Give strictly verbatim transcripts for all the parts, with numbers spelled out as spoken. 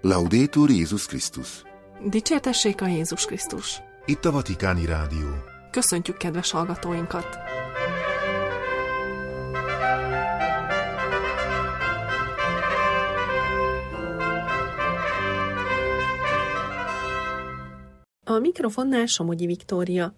Laudetur Jézus Krisztus. Dicsértessék a Jézus Krisztus. Itt a Vatikáni Rádió. Köszöntjük kedves hallgatóinkat! A mikrofonnál Somogyi Viktória.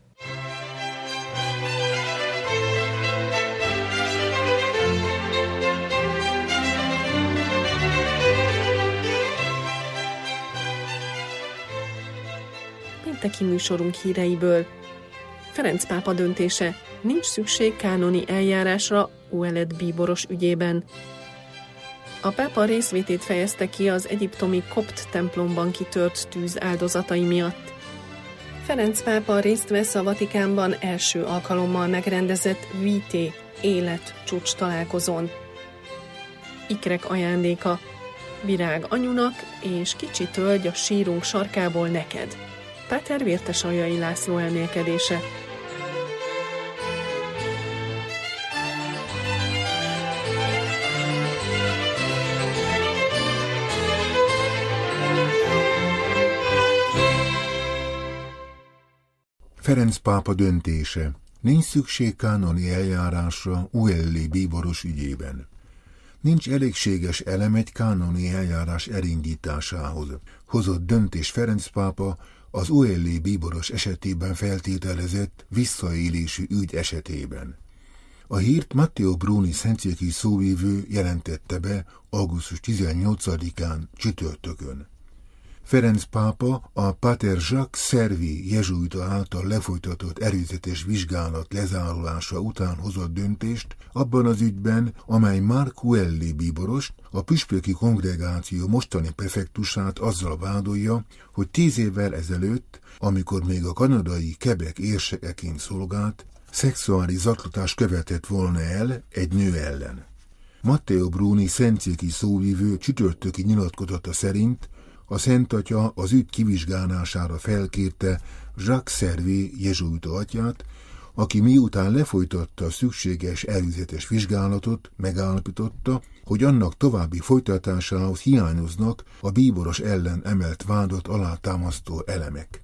Pénteki műsorunk híreiből. Ferenc pápa döntése: nincs szükség kánoni eljárásra Ouellet bíboros ügyében. A pápa részvétét fejezte ki az egyiptomi kopt templomban kitört tűz áldozatai miatt. Ferenc pápa részt vesz a Vatikánban első alkalommal megrendezett Vitae élet csúcs találkozón. Ikrek ajándéka: virág anyunak és kicsi tölgy a sírunk sarkából neked. Páter Vértesaljai László elmélkedése. Ferenc pápa döntése: nincs szükség kánoni eljárásra Ouellet bíboros ügyében. Nincs elégséges elem egy kánoni eljárás elindításához. Hozott döntés Ferenc pápa az Ouellet bíboros esetében feltételezett visszaélésű ügy esetében. A hírt Matteo Bruni szentszéki szóvivő jelentette be augusztus tizennyolcadikán csütörtökön. Ferenc pápa a Pater Jacques Servi jezsuita által lefolytatott előzetes vizsgálat lezárulása után hozott döntést abban az ügyben, amely Marc Ouellet bíborost, a püspöki kongregáció mostani prefektusát azzal vádolja, hogy tíz évvel ezelőtt, amikor még a kanadai Quebec érsekeként szolgált, szexuális zaklatást követett volna el egy nő ellen. Matteo Bruni szentszéki szóvivő csütörtöki nyilatkozata szerint a Szent Atya az ügy kivizsgálására felkérte Jacques Servi jezsuita atyát, aki miután lefolytatta a szükséges előzetes vizsgálatot, megállapította, hogy annak további folytatásához hiányoznak a bíboros ellen emelt vádat alátámasztó elemek.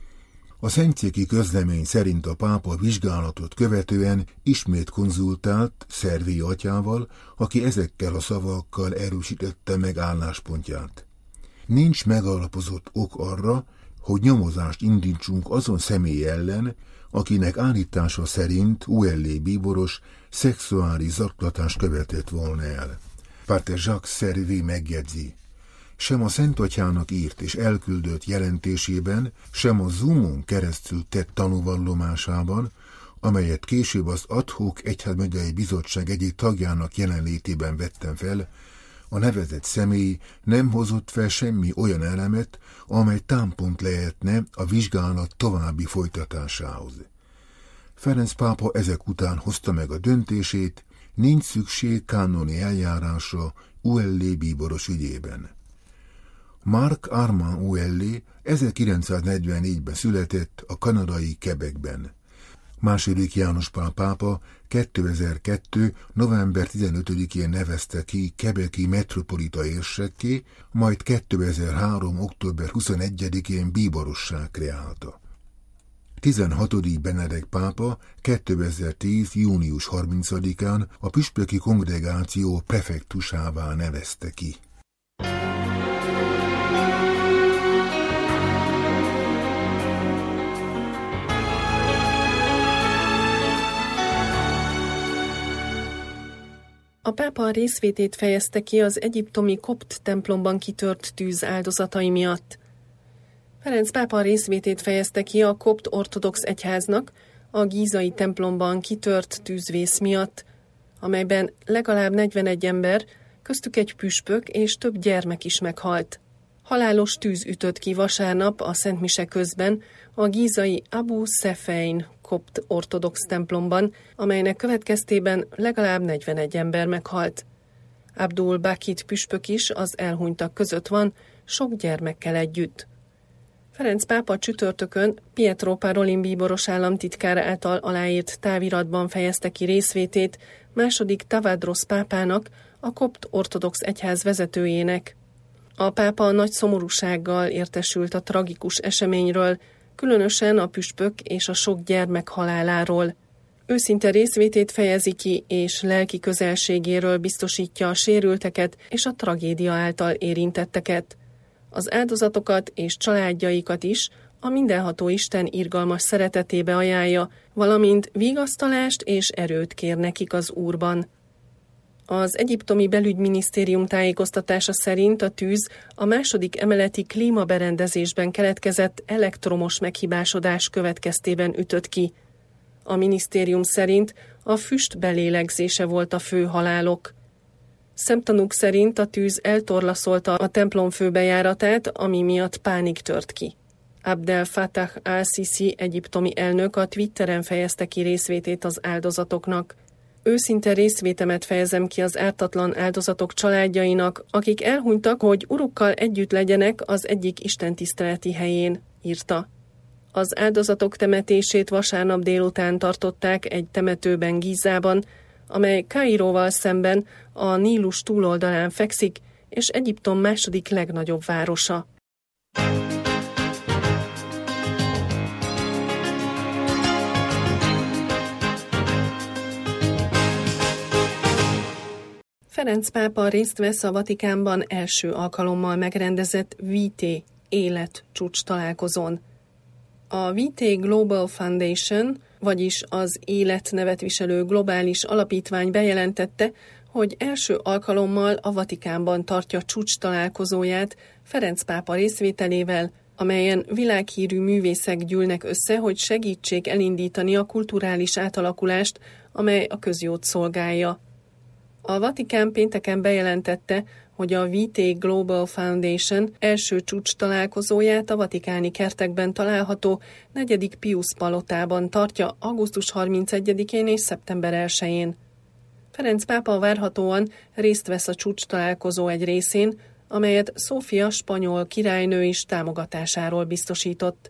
A szentszéki közlemény szerint a pápa vizsgálatot követően ismét konzultált Servi atyával, aki ezekkel a szavakkal erősítette meg álláspontját. Nincs megalapozott ok arra, hogy nyomozást indítsunk azon személy ellen, akinek állítása szerint Ouellet bíboros szexuális zaklatást követett volna el. Pater Jacques Servi megjegyzi: sem a Szent Atyának írt és elküldött jelentésében, sem a Zoomon keresztül tett tanúvallomásában, amelyet később az ad hoc egyházmegyei bizottság egyik tagjának jelenlétében vettem fel, a nevezett személy nem hozott fel semmi olyan elemet, amely támpont lehetne a vizsgálat további folytatásához. Ferenc pápa ezek után hozta meg a döntését, nincs szükség kánoni eljárásra Ouellet bíboros ügyében. Marc Armand Ouellet ezerkilencszáznegyvennégyben született a kanadai Quebecben. Második János Pál pápa kétezer-kettő. november tizenötödikén nevezte ki quebeci metropolita érsekké, majd kétezer-három. október huszonegyedikén bíborossá kreálta. tizenhatodik Benedek pápa kétezer-tíz. június harmincadikán a püspöki kongregáció prefektusává nevezte ki. A pápa részvétét fejezte ki az egyiptomi kopt templomban kitört tűz áldozatai miatt. Ferenc pápa részvétét fejezte ki a kopt ortodox egyháznak a gízai templomban kitört tűzvész miatt, amelyben legalább negyvenegy ember, köztük egy püspök és több gyermek is meghalt. Halálos tűz ütött ki vasárnap a szentmise közben a gízai Abu Sefein kopt ortodox templomban, amelynek következtében legalább negyvenegy ember meghalt. Abdul Bakit püspök is az elhunytak között van, sok gyermekkel együtt. Ferenc pápa csütörtökön Pietro Parolin bíboros államtitkár által aláírt táviratban fejezte ki részvétét második Tavadrosz pápának, a kopt ortodox egyház vezetőjének. A pápa nagy szomorúsággal értesült a tragikus eseményről, különösen a püspök és a sok gyermek haláláról. Őszinte részvétét fejezi ki, és lelki közelségéről biztosítja a sérülteket és a tragédia által érintetteket. Az áldozatokat és családjaikat is a mindenható Isten irgalmas szeretetébe ajánlja, valamint vigasztalást és erőt kér nekik az Úrban. Az egyiptomi belügyminisztérium tájékoztatása szerint a tűz a második emeleti klímaberendezésben keletkezett elektromos meghibásodás következtében ütött ki. A minisztérium szerint a füst belélegzése volt a fő halálok. Szemtanúk szerint a tűz eltorlaszolta a templom főbejáratát, ami miatt pánik tört ki. Abdel Fattah al-Sisi egyiptomi elnök a Twitteren fejezte ki részvétét az áldozatoknak. Őszinte részvétemet fejezem ki az ártatlan áldozatok családjainak, akik elhunytak, hogy urukkal együtt legyenek az egyik istentiszteleti helyén, írta. Az áldozatok temetését vasárnap délután tartották egy temetőben Gízában, amely Kairóval szemben a Nílus túloldalán fekszik, és Egyiptom második legnagyobb városa. Ferenc pápa részt vesz a Vatikánban első alkalommal megrendezett vé té élet csúcs találkozón. A vé té Global Foundation, vagyis az Élet nevet viselő globális alapítvány bejelentette, hogy első alkalommal a Vatikánban tartja csúcs találkozóját Ferenc pápa részvételével, amelyen világhírű művészek gyűlnek össze, hogy segítsék elindítani a kulturális átalakulást, amely a közjót szolgálja. A Vatikán pénteken bejelentette, hogy a vé té Global Foundation első csúcs találkozóját a vatikáni kertekben található negyedik Piusz palotában tartja augusztus harmincegyedikén és szeptember elsején. Ferenc pápa várhatóan részt vesz a csúcs találkozó egy részén, amelyet Szófia spanyol királynő is támogatásáról biztosított.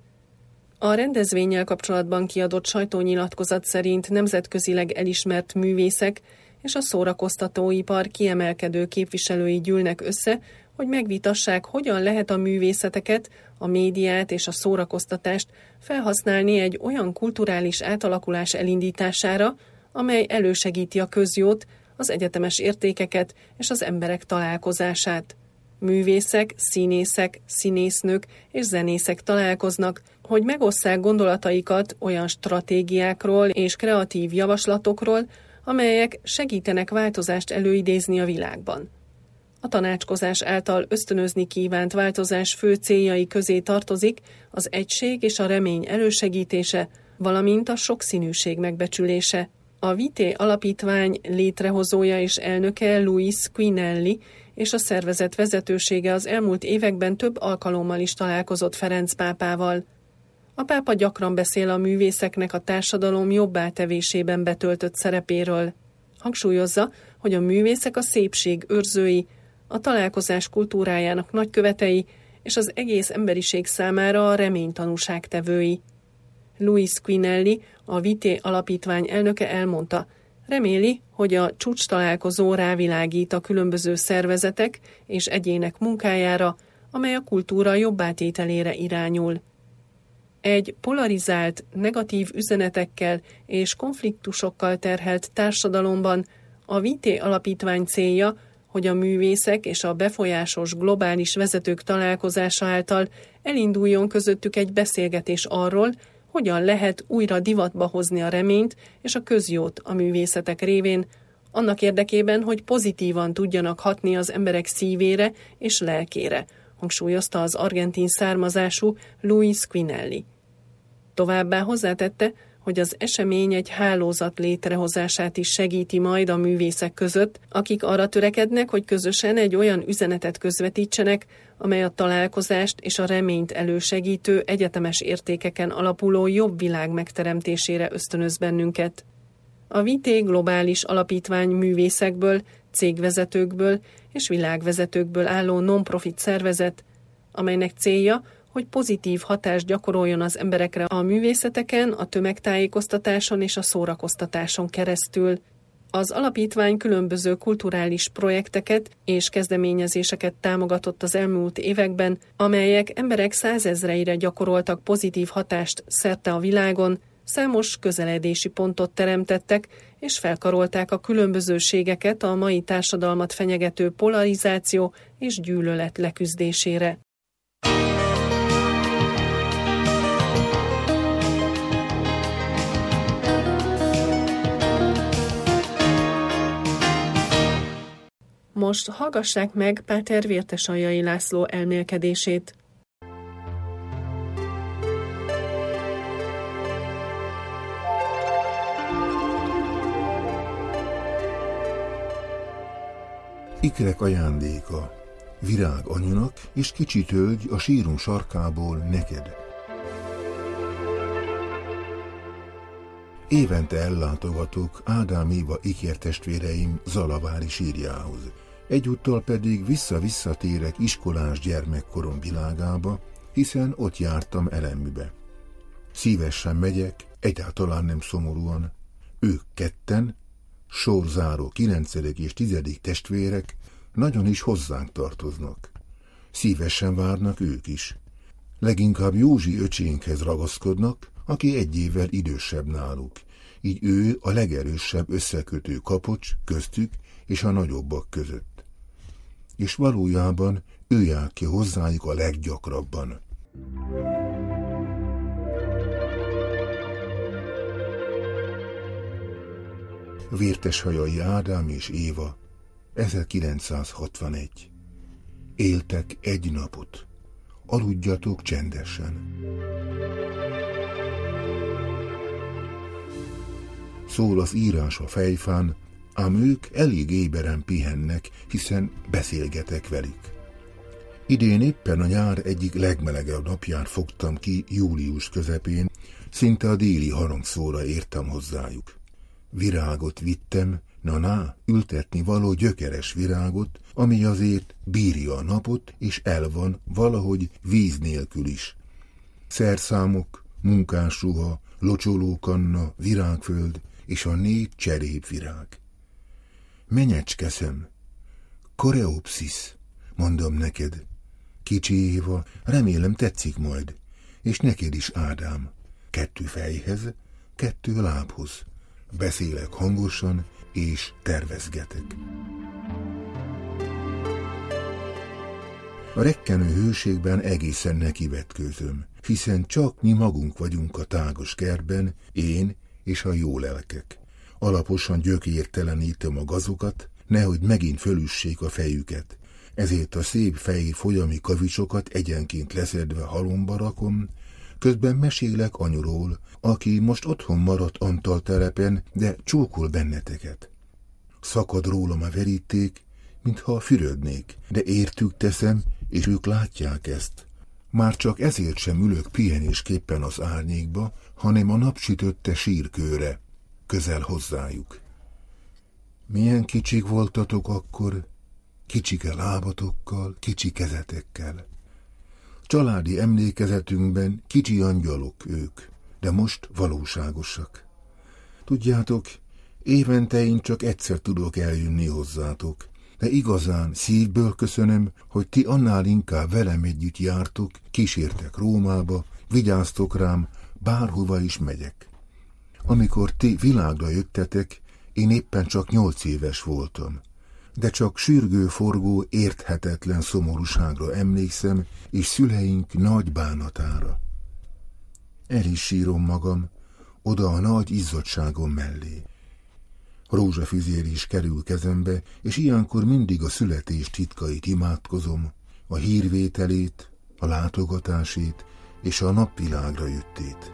A rendezvénnyel kapcsolatban kiadott sajtónyilatkozat szerint nemzetközileg elismert művészek és a szórakoztatóipar kiemelkedő képviselői gyűlnek össze, hogy megvitassák, hogyan lehet a művészeteket, a médiát és a szórakoztatást felhasználni egy olyan kulturális átalakulás elindítására, amely elősegíti a közjót, az egyetemes értékeket és az emberek találkozását. Művészek, színészek, színésznők és zenészek találkoznak, hogy megosszák gondolataikat olyan stratégiákról és kreatív javaslatokról, amelyek segítenek változást előidézni a világban. A tanácskozás által ösztönözni kívánt változás fő céljai közé tartozik az egység és a remény elősegítése, valamint a sokszínűség megbecsülése. A vé té alapítvány létrehozója és elnöke Luis Quinelli és a szervezet vezetősége az elmúlt években több alkalommal is találkozott Ferenc pápával. A pápa gyakran beszél a művészeknek a társadalom jobbá tevésében betöltött szerepéről. Hangsúlyozza, hogy a művészek a szépség őrzői, a találkozás kultúrájának nagykövetei és az egész emberiség számára a remény tanúságtevői. Luis Quinelli, a vé té alapítvány elnöke elmondta, reméli, hogy a csúcs találkozó rávilágít a különböző szervezetek és egyének munkájára, amely a kultúra jobbátételére irányul. Egy polarizált, negatív üzenetekkel és konfliktusokkal terhelt társadalomban a vé té alapítvány célja, hogy a művészek és a befolyásos globális vezetők találkozása által elinduljon közöttük egy beszélgetés arról, hogyan lehet újra divatba hozni a reményt és a közjót a művészetek révén, annak érdekében, hogy pozitívan tudjanak hatni az emberek szívére és lelkére, hangsúlyozta az argentin származású Luis Quinelli. Továbbá hozzátette, hogy az esemény egy hálózat létrehozását is segíti majd a művészek között, akik arra törekednek, hogy közösen egy olyan üzenetet közvetítsenek, amely a találkozást és a reményt elősegítő egyetemes értékeken alapuló jobb világ megteremtésére ösztönöz bennünket. A vé té globális alapítvány művészekből, cégvezetőkből és világvezetőkből álló non-profit szervezet, amelynek célja, hogy pozitív hatást gyakoroljon az emberekre a művészeteken, a tömegtájékoztatáson és a szórakoztatáson keresztül. Az alapítvány különböző kulturális projekteket és kezdeményezéseket támogatott az elmúlt években, amelyek emberek százezreire gyakoroltak pozitív hatást szerte a világon, számos közeledési pontot teremtettek, és felkarolták a különbözőségeket a mai társadalmat fenyegető polarizáció és gyűlölet leküzdésére. Most hallgassák meg Páter Vértesaljai László elmélkedését. Ikrek ajándéka, virág anyunak és kicsi tölgy a sírum sarkából neked. Évente ellátogatok Ádám Éva ikertestvéreim zalavári sírjához. Egyúttal pedig vissza-visszatérek iskolás gyermekkorom világába, hiszen ott jártam elemműbe. Szívesen megyek, egyáltalán nem szomorúan. Ők ketten, sorzáró kilencedik és tizedik testvérek, nagyon is hozzánk tartoznak. Szívesen várnak ők is. Leginkább Józsi öcsénkhez ragaszkodnak, aki egy évvel idősebb náluk. Így ő a legerősebb összekötő kapocs köztük és a nagyobbak között. És valójában ő jár ki hozzájuk a leggyakrabban. Vértesaljai Ádám és Éva, ezerkilencszázhatvanegy. Éltek egy napot. Aludjatok csendesen. Szól az írás a fejfán, ám ők elég éberen pihennek, hiszen beszélgetek velük. Idén éppen a nyár egyik legmelegebb napján fogtam ki július közepén, szinte a déli harangszóra értem hozzájuk. Virágot vittem, na-na, ültetni való gyökeres virágot, ami azért bírja a napot, és el van valahogy víz nélkül is. Szerszámok, munkásruha, locsolókanna, virágföld és a négy cserépvirág. Menyecskeszem, koreopszis, mondom neked. Kicsi Éva, remélem tetszik majd, és neked is Ádám. Kettő fejhez, kettő lábhoz. Beszélek hangosan, és tervezgetek. A rekkenő hőségben egészen nekivetkőzöm, hiszen csak mi magunk vagyunk a tágos kertben, én és a jó lelkek. Alaposan gyökértelenítem a gazokat, nehogy megint fölüssék a fejüket. Ezért a szép fehér folyami kavicsokat egyenként leszedve halomba rakom, közben mesélek anyuról, aki most otthon maradt Antal telepen, de csókol benneteket. Szakad rólam a veríték, mintha fürödnék, de értük teszem, és ők látják ezt. Már csak ezért sem ülök pihenésképpen az árnyékba, hanem a napsütötte sírkőre, közel hozzájuk. Milyen kicsik voltatok akkor, kicsike lábatokkal, kicsi kezetekkel. Családi emlékezetünkben kicsi angyalok ők, de most valóságosak. Tudjátok, évente én csak egyszer tudok eljönni hozzátok, de igazán szívből köszönöm, hogy ti annál inkább velem együtt jártok, kísértek Rómába, vigyáztok rám, bárhova is megyek. Amikor ti világra jöttetek, én éppen csak nyolc éves voltam, de csak sürgő-forgó, érthetetlen szomorúságra emlékszem, és szüleink nagy bánatára. El is sírom magam, oda a nagy izzadságom mellé. Rózsafüzér is kerül kezembe, és ilyenkor mindig a születés titkait imádkozom, a hírvételét, a látogatásét és a napvilágra jöttét.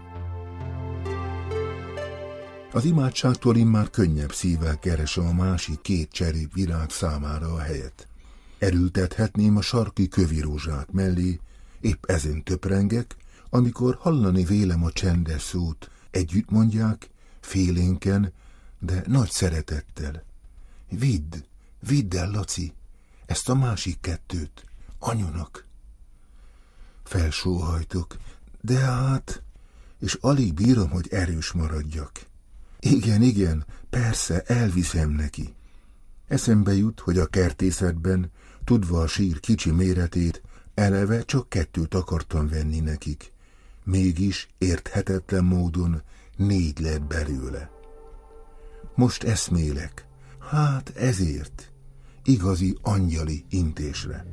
Az imádságtól immár könnyebb szívvel keresem a másik két cserépvirág számára a helyet. Elültethetném a sarki kövirózsák mellé, épp ezen töprengek, amikor hallani vélem a csendes szót, együtt mondják, félénken, de nagy szeretettel. Vidd, vidd el, Laci, ezt a másik kettőt, anyunak. Felsóhajtok, de hát, és alig bírom, hogy erős maradjak. Igen, igen, persze, elviszem neki. Eszembe jut, hogy a kertészetben, tudva a sír kicsi méretét, eleve csak kettőt akartam venni nekik. Mégis érthetetlen módon négy lett belőle. Most eszmélek, hát ezért, igazi angyali intésre.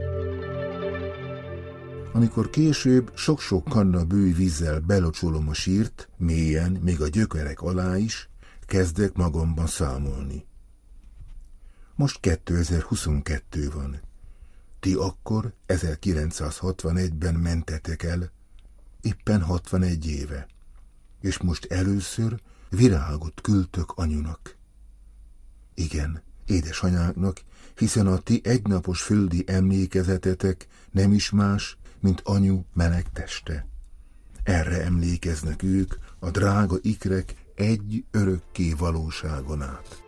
Amikor később sok-sok kanna bőj vízzel belocsolom a sírt, mélyen, még a gyökerek alá is, kezdek magamban számolni. Most kétezer-huszonkettő van. Ti akkor ezerkilencszázhatvanegyben mentetek el, éppen hatvanegy éve, és most először virágot küldtök anyunak. Igen, édesanyáknak, hiszen a ti egynapos földi emlékezetetek nem is más, mint anyu meleg teste. Erre emlékeznek ők, a drága ikrek egy örökké valóságon át.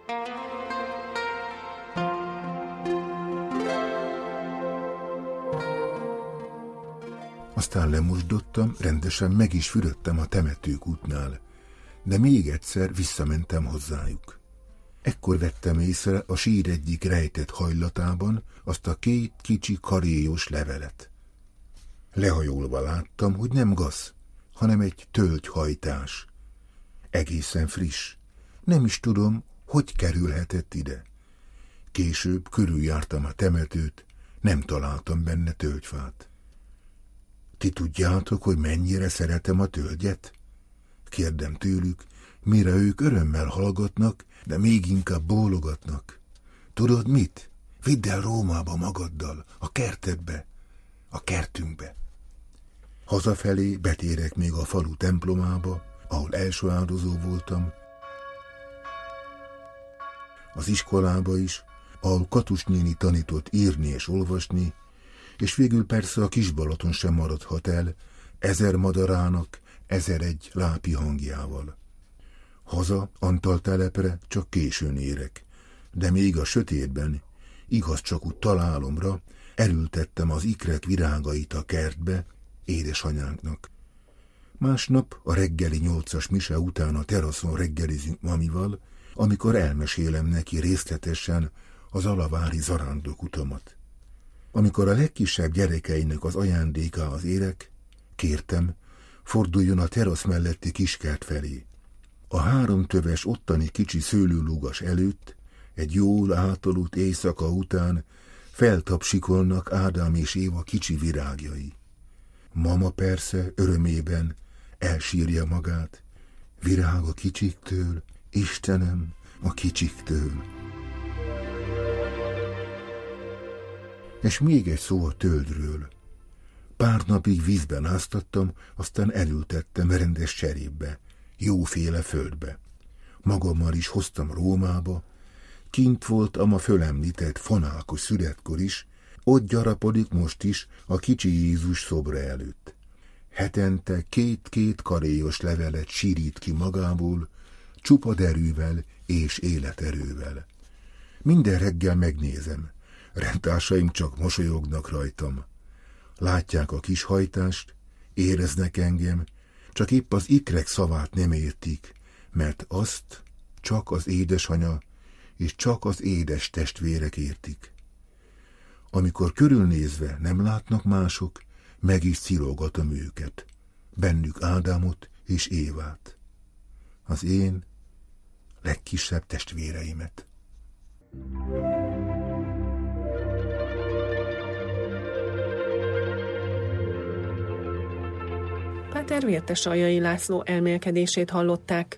Aztán lemosdottam, rendesen meg is fürödtem a temetők útnál, de még egyszer visszamentem hozzájuk. Ekkor vettem észre a sír egyik rejtett hajlatában azt a két kicsi karéjos levelet. Lehajolva láttam, hogy nem gasz, hanem egy tölgyhajtás. Egészen friss. Nem is tudom, hogy kerülhetett ide. Később körüljártam a temetőt, nem találtam benne tölgyfát. Ti tudjátok, hogy mennyire szeretem a tölgyet? Kérdem tőlük, mire ők örömmel hallgatnak, de még inkább bólogatnak. Tudod mit? Vidd el Rómába magaddal, a kertedbe, a kertünkbe. Hazafelé betérek még a falu templomába, ahol első áldozó voltam, az iskolába is, ahol Katus néni tanított írni és olvasni, és végül persze a Kisbalaton sem maradhat el, ezer madarának, ezer egy lápi hangjával. Haza, Antal telepre csak későn érek, de még a sötétben, igaz csak úgy találomra, elültettem az ikrek virágait a kertbe, édesanyánknak. Másnap a reggeli nyolcas mise után a teraszon reggelizünk mamival, amikor elmesélem neki részletesen az alavári zarándok utamat. Amikor a legkisebb gyerekeinek az ajándékához érek, kértem, forduljon a terasz melletti kiskert felé. A három töves ottani kicsi szőlőlúgas előtt, egy jól átaludt éjszaka után feltapsikolnak Ádám és Éva kicsi virágjai. Mama persze örömében elsírja magát. Virág a kicsiktől, Istenem, a kicsiktől. És még egy szó a tölgyről. Pár napig vízben áztattam, aztán elültettem rendes cserépbe, jóféle földbe. Magammal is hoztam Rómába, kint voltam a fölemlített fonálkos születkor is, ott gyarapodik most is a kicsi Jézus szobra előtt. Hetente két-két karéjos levelet sírít ki magából, csupa derűvel és életerővel. Minden reggel megnézem, rendtársaim csak mosolyognak rajtam. Látják a kis hajtást, éreznek engem, csak épp az ikrek szavát nem értik, mert azt csak az édesanya és csak az édes testvérek értik. Amikor körülnézve nem látnak mások, meg is cirógatom őket, bennük Ádámot és Évát, az én legkisebb testvéreimet. Páter Vértesaljai László elmélkedését hallották.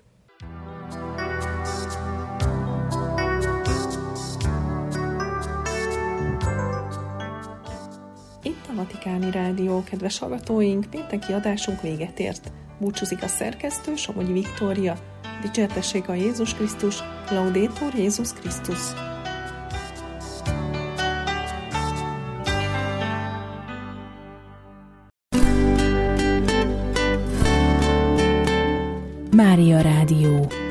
Itt a Vatikáni Rádió, kedves hallgatóink, pénteki adásunk véget ért. Búcsúzik a szerkesztő, Somogyi Viktória. Dicsértessék a Jézus Krisztus, Laudetur Jézus Krisztus. Mária Rádió.